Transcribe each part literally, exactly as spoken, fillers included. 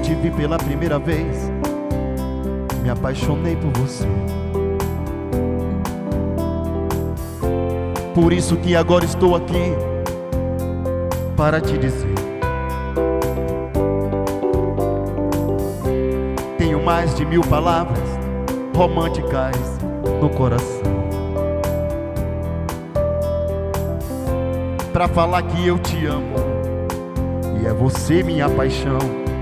te vi pela primeira vez, me apaixonei por você. Por isso que agora estou aqui para te dizer: tenho mais de mil palavras românticas no coração pra falar que eu te amo e é você minha paixão.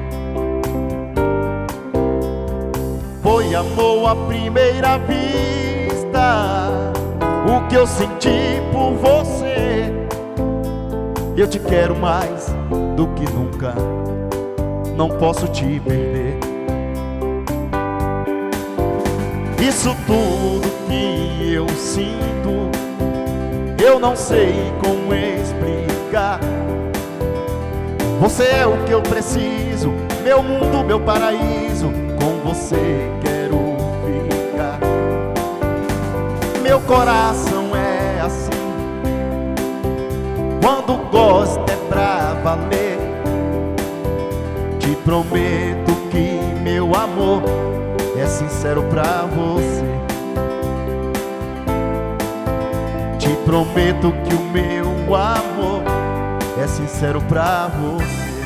Foi amor à primeira vista, o que eu senti por você. Eu te quero mais do que nunca, não posso te perder. Isso tudo que eu sinto, eu não sei como explicar. Você é o que eu preciso, meu mundo, meu paraíso. Com você quero ficar. Meu coração é assim, quando gosta é pra valer. Te prometo que meu amor é sincero pra você. Te prometo que o meu amor é sincero pra você.